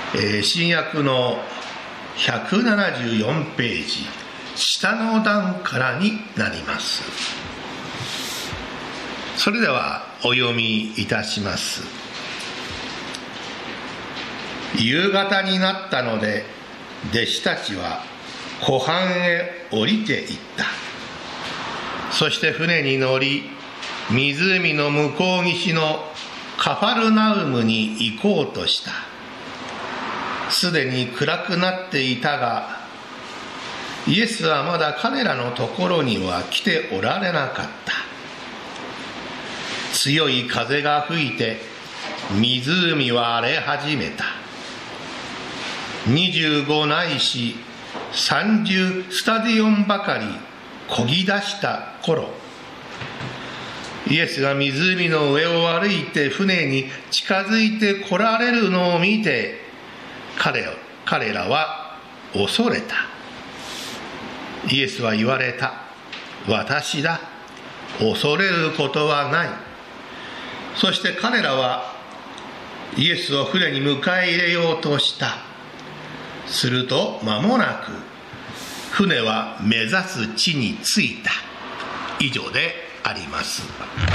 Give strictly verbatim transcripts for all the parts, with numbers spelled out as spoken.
えー、新約のひゃくななじゅうよんページ下の段からになります。それではお読みいたします。夕方になったので弟子たちは湖畔へ降りていった。そして船に乗り、湖の向こう岸のカファルナウムに行こうとした。すでに暗くなっていたが、イエスはまだ彼らのところには来ておられなかった。強い風が吹いて湖は荒れ始めた。にじゅうごないしさんじゅうスタディオンばかり漕ぎ出した頃、イエスが湖の上を歩いて船に近づいて来られるのを見て、彼を彼らは恐れた。イエスは言われた。私だ。恐れることはない。そして彼らはイエスを船に迎え入れようとした。すると間もなく船は目指す地に着いた。以上であります。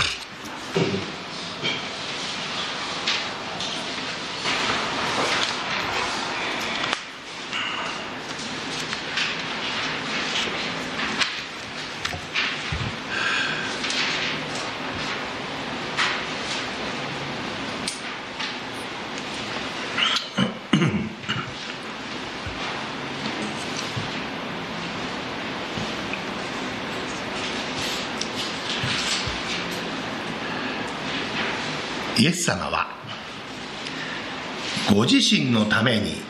イエス様はご自身のために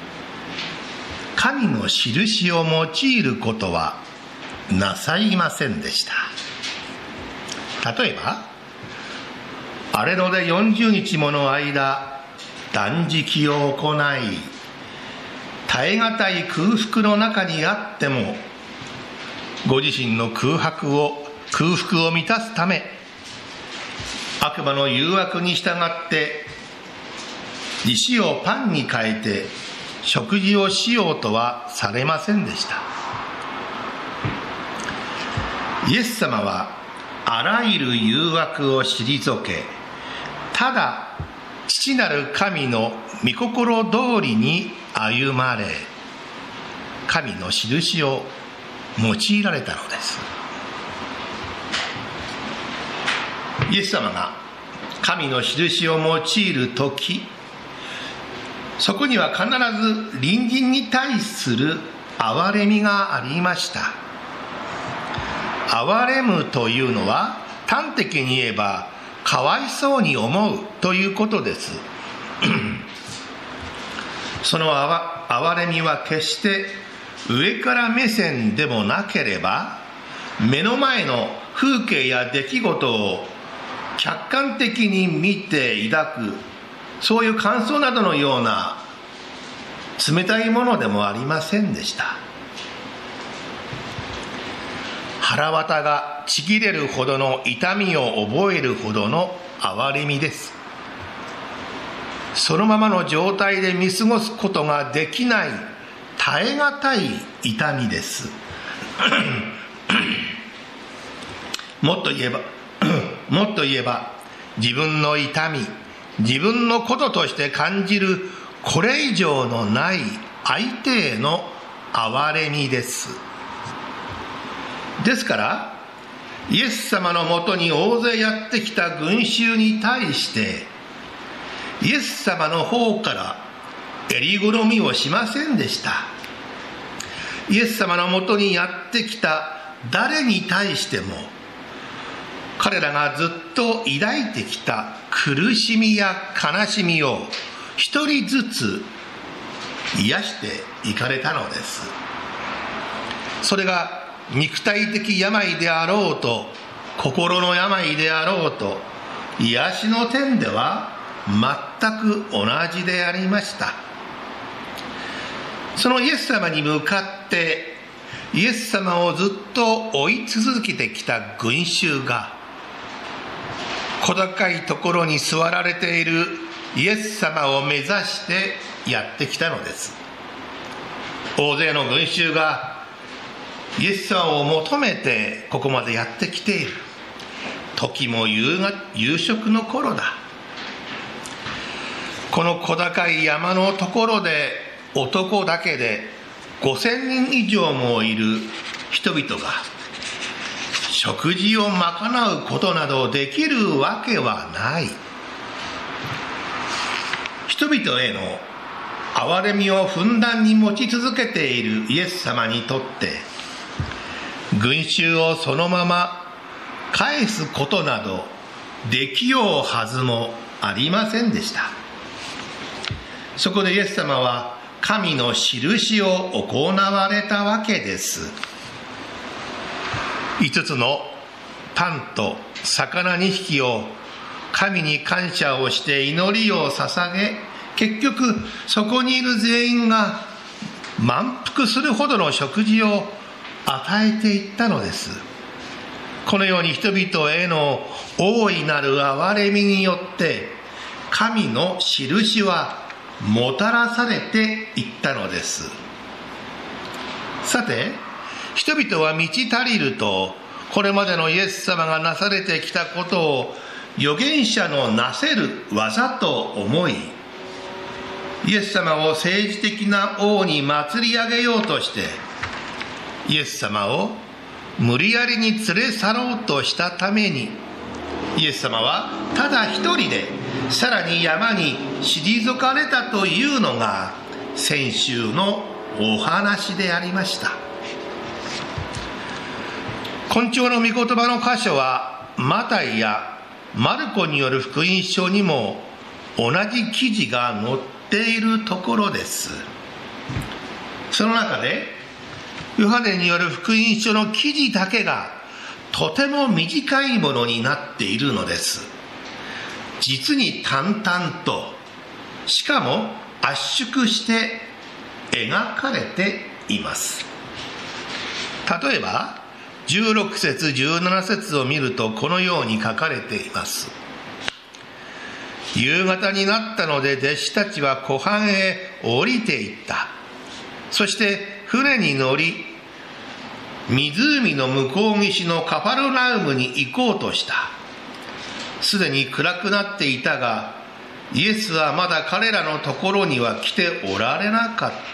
神の印を用いることはなさいませんでした。例えば荒野でよんじゅうにちもの間断食を行い、耐え難い空腹の中にあってもご自身の空白を空腹を満たすため、悪魔の誘惑に従って石をパンに変えて食事をしようとはされませんでした。イエス様はあらゆる誘惑を退け、ただ父なる神の御心通りに歩まれ、神の印を用いられたのです。イエス様が神の印を用いるとき、そこには必ず隣人に対する憐れみがありました。憐れむというのは端的に言えばかわいそうに思うということです。その憐れみは決して上から目線でもなければ、目の前の風景や出来事を客観的に見て抱く、そういう感想などのような冷たいものでもありませんでした。腹渡がちぎれるほどの痛みを覚えるほどの憐れみです。そのままの状態で見過ごすことができない耐え難い痛みです。もっと言えばもっと言えば自分の痛み、自分のこととして感じるこれ以上のない相手への憐れみです。ですからイエス様のもとに大勢やってきた群衆に対してイエス様の方から襟ぐみをしませんでした。イエス様のもとにやってきた誰に対しても彼らがずっと抱いてきた苦しみや悲しみを一人ずつ癒していかれたのです。それが肉体的病であろうと心の病であろうと、癒しの点では全く同じでありました。そのイエス様に向かってイエス様をずっと追い続けてきた群衆が小高いところに座られているイエス様を目指してやってきたのです。大勢の群衆がイエス様を求めてここまでやってきている。時も 夕, が夕食の頃だ。この小高い山のところで男だけでごせんにん以上もいる人々が食事を賄うことなどできるわけはない。人々への憐れみをふんだんに持ち続けているイエス様にとって群衆をそのまま返すことなどできようはずもありませんでした。そこでイエス様は神の印を行われたわけです。五つのパンと魚にひきを神に感謝をして祈りを捧げ、結局そこにいる全員が満腹するほどの食事を与えていったのです。このように人々への大いなる憐れみによって神の印はもたらされていったのです。さて、人々は満ち足りるとこれまでのイエス様がなされてきたことを預言者のなせる技と思い、イエス様を政治的な王に祭り上げようとしてイエス様を無理やりに連れ去ろうとしたために、イエス様はただ一人でさらに山に退かれたというのが先週のお話でありました。今朝の御言葉の箇所はマタイやマルコによる福音書にも同じ記事が載っているところです。その中でヨハネによる福音書の記事だけがとても短いものになっているのです。実に淡々と、しかも圧縮して描かれています。例えばじゅうろく節じゅうなな節を見るとこのように書かれています。夕方になったので弟子たちは湖畔へ降りていった。そして船に乗り湖の向こう岸のカファルナウムに行こうとした。すでに暗くなっていたがイエスはまだ彼らのところには来ておられなかった。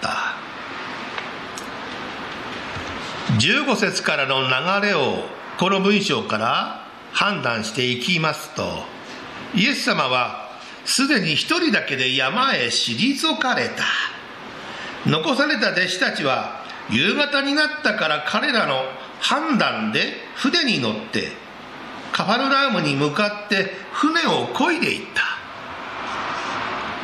じゅうご節からの流れをこの文章から判断していきますと、イエス様はすでに一人だけで山へ退かれた。残された弟子たちは夕方になったから彼らの判断で船に乗ってカファルナウムに向かって船を漕いでいった。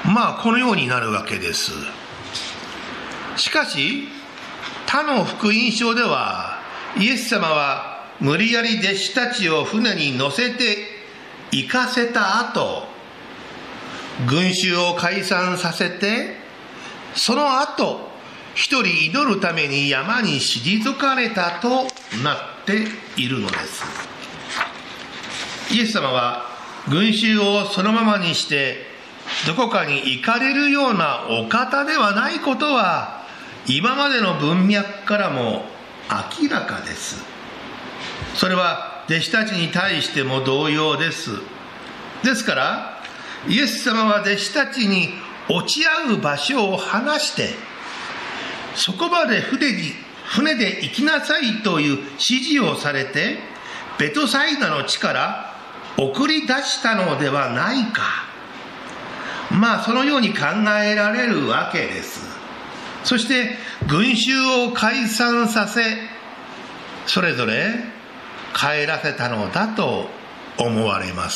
まあこのようになるわけです。しかし他の福音書ではイエス様は無理やり弟子たちを船に乗せて行かせた後、群衆を解散させてその後一人祈るために山に退かれたとなっているのです。イエス様は群衆をそのままにしてどこかに行かれるようなお方ではないことは今までの文脈からも明らかです。それは弟子たちに対しても同様です。ですからイエス様は弟子たちに落ち合う場所を話してそこまで船に船で行きなさいという指示をされてベトサイダの地から送り出したのではないか。まあそのように考えられるわけです。そして群衆を解散させそれぞれ帰らせたのだと思われます。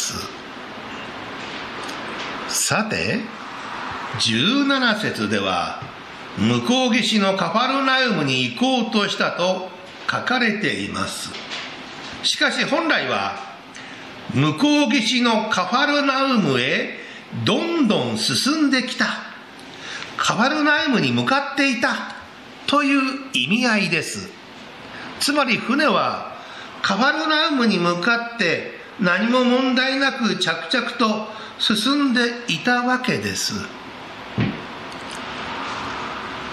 さてじゅうなな節では向こう岸のカファルナウムに行こうとしたと書かれています。しかし本来は向こう岸のカファルナウムへどんどん進んできた、カファルナウムに向かっていたという意味合いです。つまり船はカファルナウムに向かって何も問題なく着々と進んでいたわけです。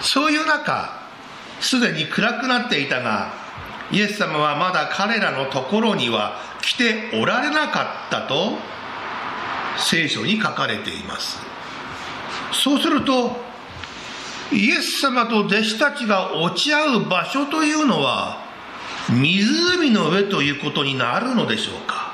そういう中、すでに暗くなっていたが、イエス様はまだ彼らのところには来ておられなかったと聖書に書かれています。そうすると、イエス様と弟子たちが落ち合う場所というのは湖の上ということになるのでしょうか。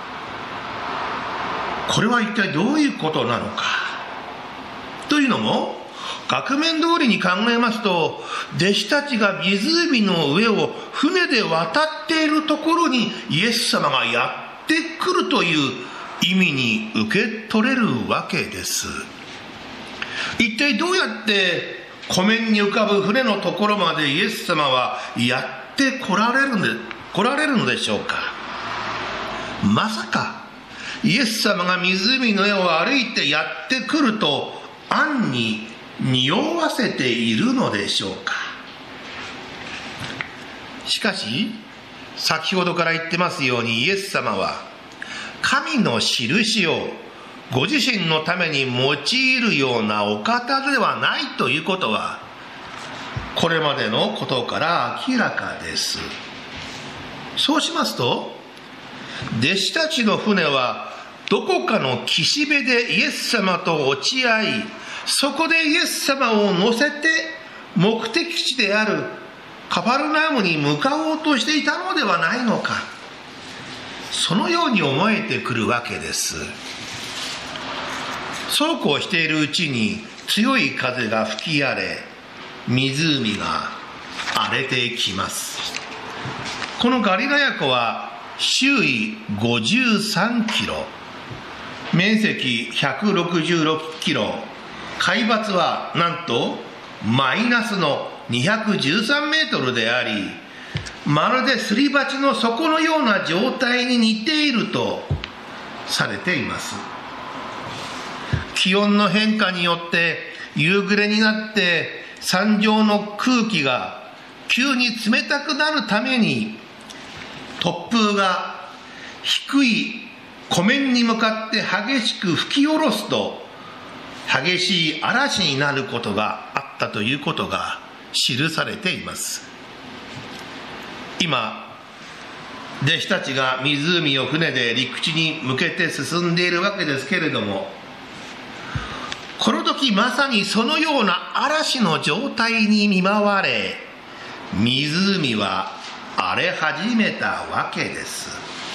これは一体どういうことなのかというのも、額面通りに考えますと、弟子たちが湖の上を船で渡っているところにイエス様がやってくるという意味に受け取れるわけです。一体どうやって湖面に浮かぶ船のところまでイエス様はやって来られるので、来られるのでしょうか。まさかイエス様が湖の上を歩いてやってくると暗に匂わせているのでしょうか。しかし先ほどから言ってますように、イエス様は神の印をご自身のために用いるようなお方ではないということは、これまでのことから明らかです。そうしますと、弟子たちの船はどこかの岸辺でイエス様と落ち合い、そこでイエス様を乗せて目的地であるカパルナウムに向かおうとしていたのではないのか、そのように思えてくるわけです。そうこうしているうちに強い風が吹き荒れ、湖が荒れてきます。このガリラヤ湖は周囲ごじゅうさんキロ、面積ひゃくろくじゅうろくキロ、海抜はなんとマイナスのにひゃくじゅうさんメートルであり、まるですり鉢の底のような状態に似ているとされています。気温の変化によって夕暮れになって山上の空気が急に冷たくなるために、突風が低い湖面に向かって激しく吹き下ろすと激しい嵐になることがあったということが記されています。今弟子たちが湖を船で陸地に向けて進んでいるわけですけれども、この時まさにそのような嵐の状態に見舞われ、湖は荒れ始めたわけです。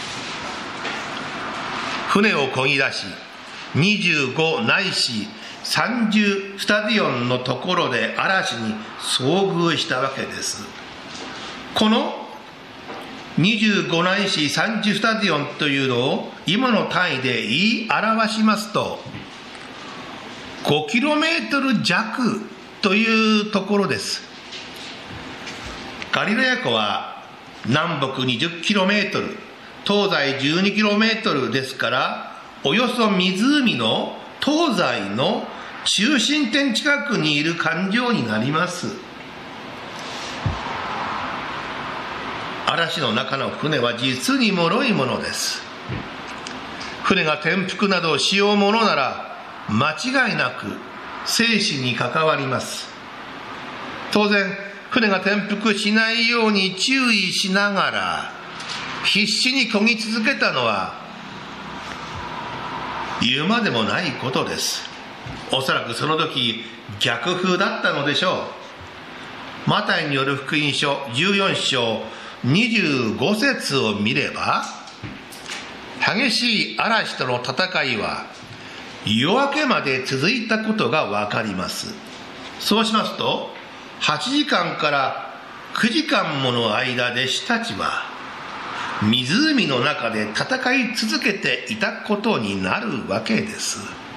船を漕ぎ出し、にじゅうごないしさんじゅうスタディオンのところで嵐に遭遇したわけです。このにじゅうごないしさんじゅうスタディオンというのを今の単位で言い表しますと、ごキロメートル弱というところです。ガリラヤ湖は南北にじゅっキロメートル、東西じゅうにキロメートルですから、およそ湖の東西の中心点近くにいる環状になります。嵐の中の船は実に脆いものです。船が転覆などしようものなら間違いなく生死に関わります。当然船が転覆しないように注意しながら必死に漕ぎ続けたのは言うまでもないことです。おそらくその時逆風だったのでしょう。マタイによる福音書じゅうよん章にじゅうご節を見れば、激しい嵐との戦いは夜明けまで続いたことがわかります。そうしますとはちじかんからくじかんもの間、弟子たちは湖の中で戦い続けていたことになるわけです。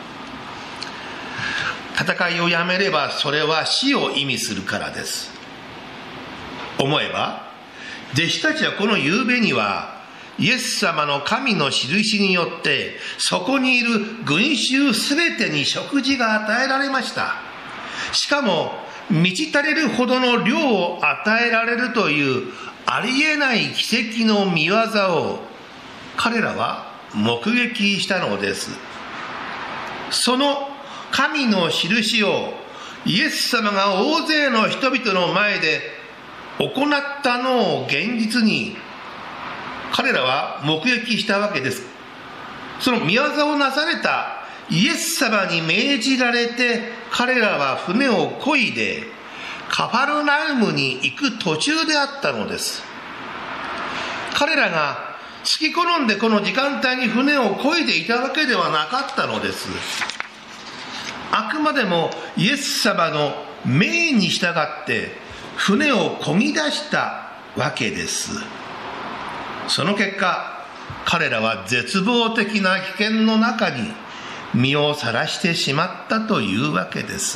戦いをやめればそれは死を意味するからです。思えば弟子たちはこの夕べにはイエス様の神の印によってそこにいる群衆すべてに食事が与えられました。しかも満ち足れるほどの量を与えられるというありえない奇跡の見業を彼らは目撃したのです。その神の印をイエス様が大勢の人々の前で行ったのを現実に彼らは目撃したわけです。その御業をなされたイエス様に命じられて、彼らは船を漕いでカファルナウムに行く途中であったのです。彼らが好き好んでこの時間帯に船を漕いでいたわけではなかったのです。あくまでもイエス様の命に従って船を漕ぎ出したわけです。その結果、彼らは絶望的な危険の中に身をさらしてしまったというわけです。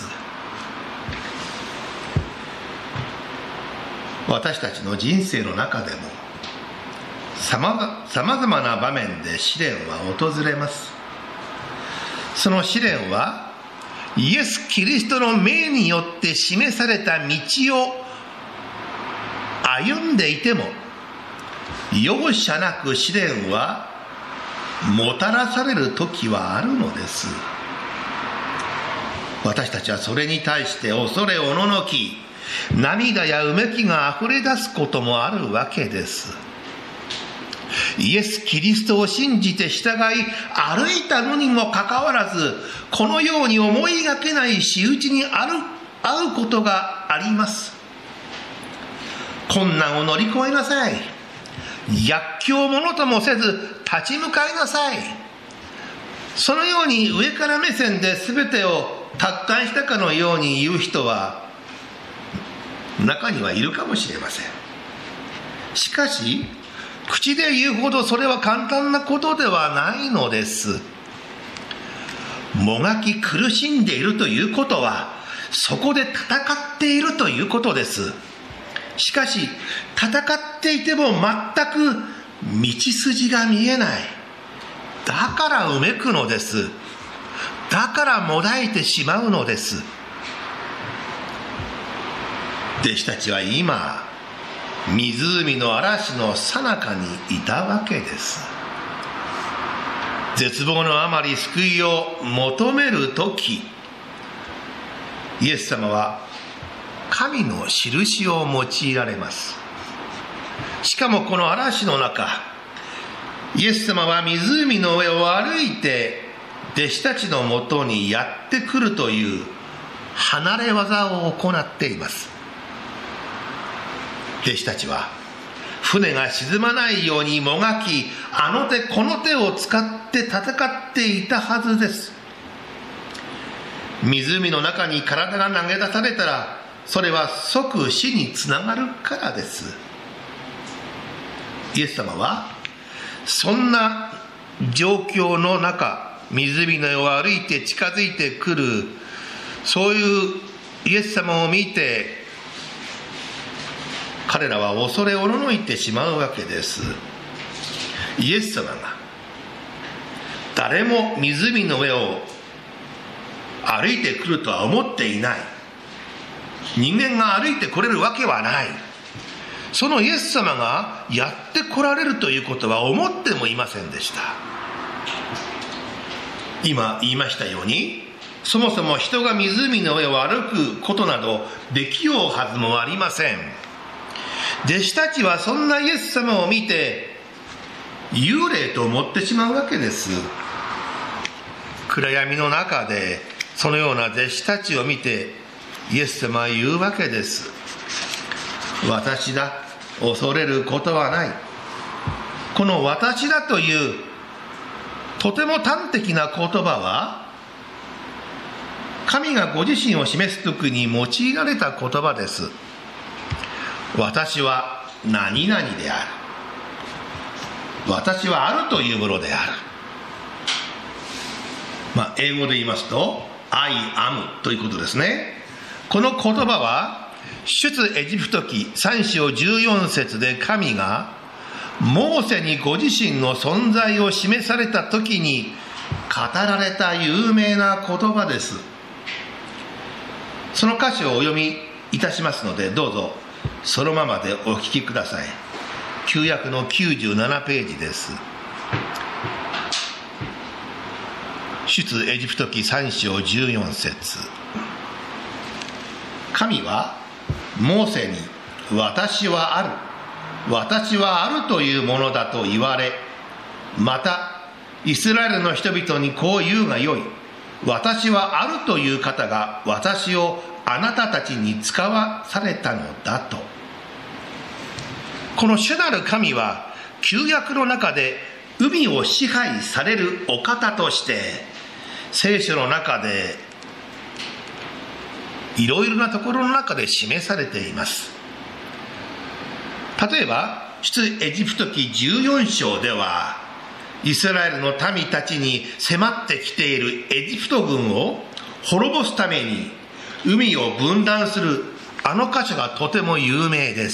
私たちの人生の中でもさまざまな場面で試練は訪れます。その試練はイエス・キリストの命によって示された道を歩んでいても容赦なく試練はもたらされる時はあるのです。私たちはそれに対して恐れおののき、涙やうめきがあふれ出すこともあるわけです。イエス・キリストを信じて従い歩いたのにもかかわらず、このように思いがけない仕打ちにある会うことがあります。困難を乗り越えなさい。逆境をものともせず立ち向かいなさい。そのように上から目線で全てを達観したかのように言う人は中にはいるかもしれません。しかし口で言うほどそれは簡単なことではないのです。もがき苦しんでいるということはそこで戦っているということです。しかし戦っていても全く道筋が見えない。だからうめくのです。だからもだえてしまうのです。弟子たちは今湖の嵐の最中にいたわけです。絶望のあまり救いを求めるとき、イエス様は神の印を用いられます。しかもこの嵐の中、イエス様は湖の上を歩いて弟子たちのもとにやってくるという離れ技を行っています。弟子たちは船が沈まないようにもがき、あの手この手を使って戦っていたはずです。湖の中に体が投げ出されたらそれは即死につながるからです。イエス様はそんな状況の中、湖の上を歩いて近づいてくるそういうイエス様を見て彼らは恐れおののいてしまうわけです。イエス様が誰も湖の上を歩いてくるとは思っていない。人間が歩いてこれるわけはない。そのイエス様がやって来られるということは思ってもいませんでした。今言いましたように、そもそも人が湖の上を歩くことなどできようはずもありません。弟子たちはそんなイエス様を見て幽霊と思ってしまうわけです。暗闇の中でそのような弟子たちを見てイエス様は言うわけです。私だ、恐れることはない。この私だというとても端的な言葉は神がご自身を示すときに用いられた言葉です。私は何々である。私はあるというものである。まあ、英語で言いますと I am ということですね。この言葉は出エジプト記さん章じゅうよん節で神がモーセにご自身の存在を示された時に語られた有名な言葉です。その箇所をお読みいたしますので、どうぞそのままでお聞きください。旧約のきゅうじゅうななページです。出エジプト記さん章じゅうよん節。 神はモーセに私はある、私はあるというものだと言われ、またイスラエルの人々にこう言うがよい、私はあるという方が私をあなたたちに使わされたのだと。この主なる神は旧約の中で海を支配されるお方として聖書の中でいろいろなところの中で示されています。例えば出エジプト記じゅうよん章では、イスラエルの民たちに迫ってきているエジプト軍を滅ぼすために海を分断するあの箇所がとても有名です。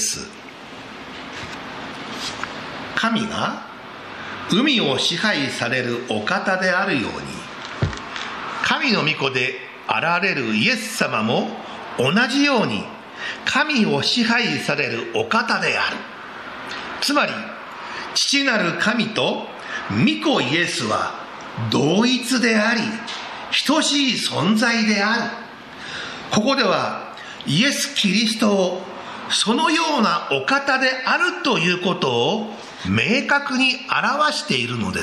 神が海を支配されるお方であるように、神の御子であられるイエス様も同じように神を支配されるお方である。つまり父なる神と御子イエスは同一であり等しい存在である。ここではイエス・キリストをそのようなお方であるということを明確に表しているのです。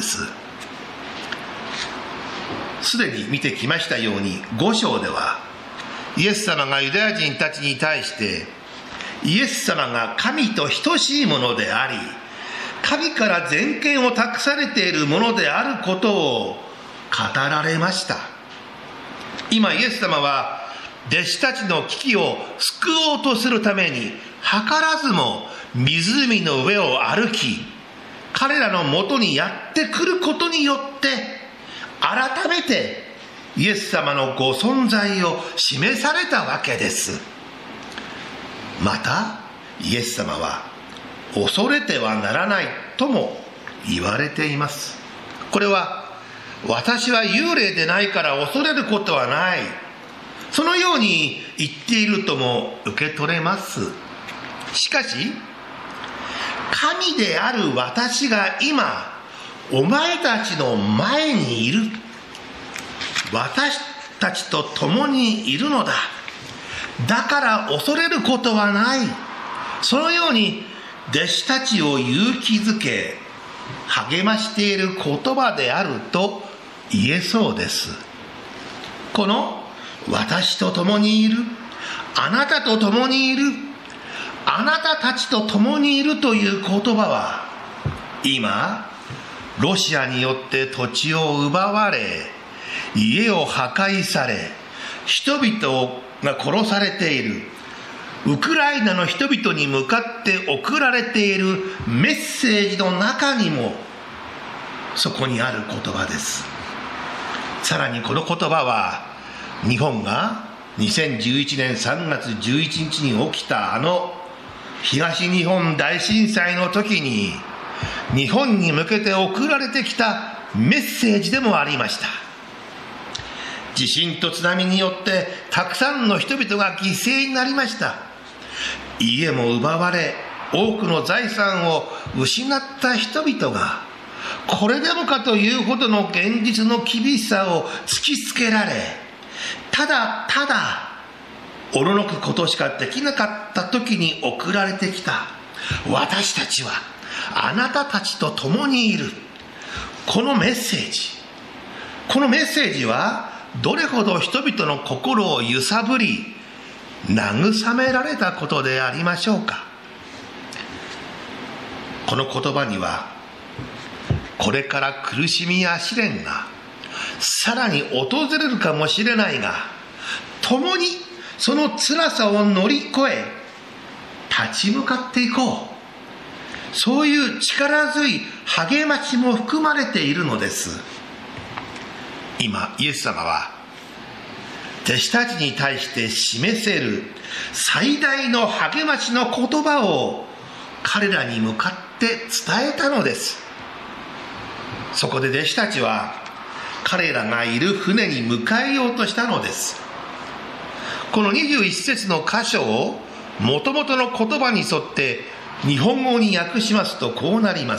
すでに見てきましたようにご章ではイエス様がユダヤ人たちに対してイエス様が神と等しいものであり神から全権を託されているものであることを語られました。今イエス様は弟子たちの危機を救おうとするために図らずも湖の上を歩き彼らのもとにやってくることによって改めてイエス様のご存在を示されたわけです。またイエス様は恐れてはならないとも言われています。これは私は幽霊でないから恐れることはない、そのように言っているとも受け取れます。しかし神である私が今お前たちの前にいる、私たちと共にいるのだ、だから恐れることはない、そのように弟子たちを勇気づけ励ましている言葉であると言えそうです。この私と共にいる、あなたと共にいる、あなたたちと共にいるという言葉は今ロシアによって土地を奪われ家を破壊され人々が殺されているウクライナの人々に向かって送られているメッセージの中にもそこにある言葉です。さらにこの言葉は日本がにせんじゅういちねんさんがつじゅういちにちに起きたあの東日本大震災の時に日本に向けて送られてきたメッセージでもありました。地震と津波によってたくさんの人々が犠牲になりました。家も奪われ多くの財産を失った人々がこれでもかというほどの現実の厳しさを突きつけられ、ただただおののくことしかできなかった時に送られてきた私たちはあなたたちと共にいる、このメッセージ、このメッセージはどれほど人々の心を揺さぶり慰められたことでありましょうか。この言葉にはこれから苦しみや試練がさらに訪れるかもしれないが、共にその辛さを乗り越え立ち向かっていこう、そういう力強い励ましも含まれているのです。今イエス様は弟子たちに対して示せる最大の励ましの言葉を彼らに向かって伝えたのです。そこで弟子たちは彼らがいる船に向かえようとしたのです。このにじゅういち節の箇所をもともとの言葉に沿って日本語に訳しますとこうなります。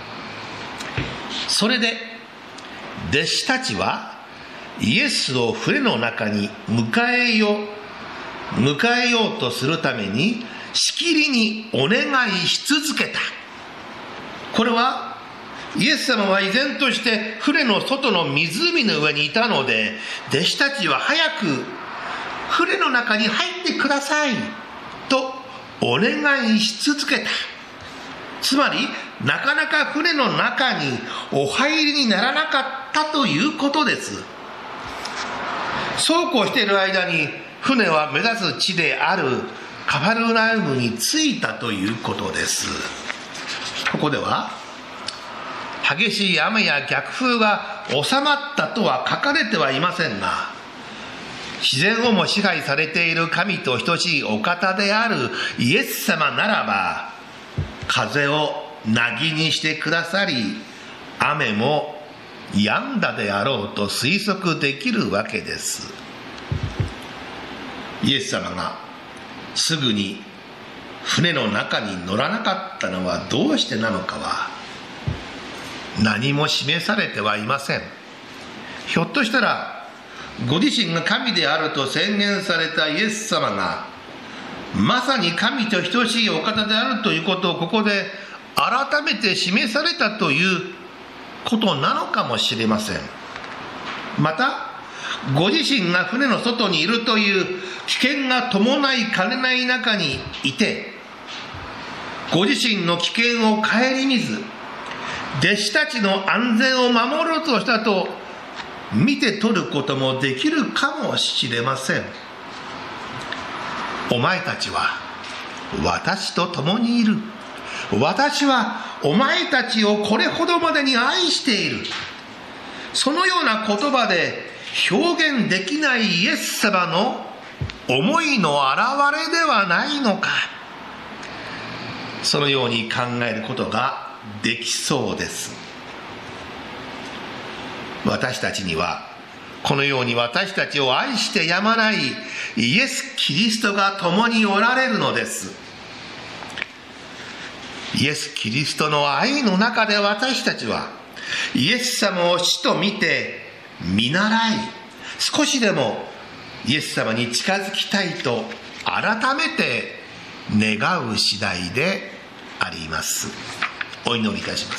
それで弟子たちはイエスを船の中に迎えよ迎えようとするためにしきりにお願いし続けた。これはイエス様は依然として船の外の湖の上にいたので、弟子たちは早く船の中に入ってくださいとお願いし続けた。つまりなかなか船の中にお入りにならなかったということです。そうこうしている間に船は目指す地であるカファルナウムに着いたということです。ここでは激しい雨や逆風が収まったとは書かれてはいませんが、自然をも支配されている神と等しいお方であるイエス様ならば、風を凪にしてくださり、雨も止んだであろうと推測できるわけです。イエス様がすぐに船の中に乗らなかったのはどうしてなのかは何も示されてはいません。ひょっとしたらご自身が神であると宣言されたイエス様がまさに神と等しいお方であるということをここで改めて示されたということなのかもしれません。またご自身が船の外にいるという危険が伴いかねない中にいて、ご自身の危険を顧みず弟子たちの安全を守ろうとしたと見て取ることもできるかもしれません。お前たちは私と共にいる。私はお前たちをこれほどまでに愛している。そのような言葉で表現できないイエス様の思いの表れではないのか。そのように考えることができそうです。私たちにはこのように私たちを愛してやまないイエス・キリストが共におられるのです。イエス・キリストの愛の中で私たちはイエス様を主と見て見習い、少しでもイエス様に近づきたいと改めて願う次第であります。お祈りいたします。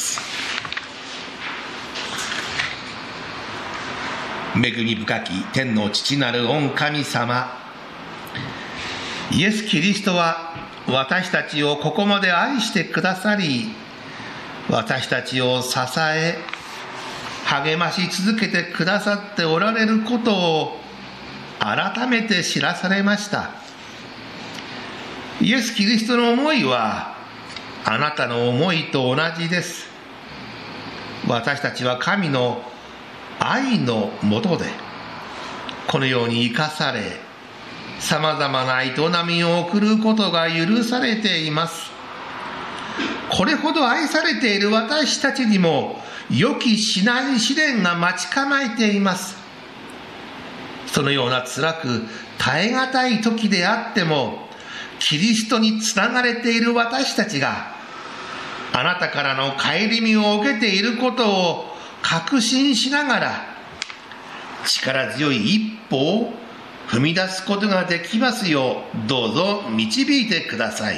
恵み深き天の父なる御神様、イエス・キリストは私たちをここまで愛してくださり、私たちを支え励まし続けてくださっておられることを改めて知らされました。イエス・キリストの思いはあなたの思いと同じです。私たちは神の愛のもとでこのように生かされ、さまざまな営みを送ることが許されています。これほど愛されている私たちにも予期しない試練が待ち構えています。そのような辛く耐え難い時であっても、キリストにつながれている私たちがあなたからの顧みを受けていることを確信しながら、力強い一歩を踏み出すことができますよう、どうぞ導いてください。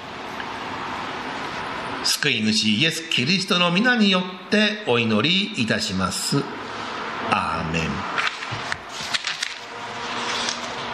救い主イエス・キリストの皆によってお祈りいたします。アーメン。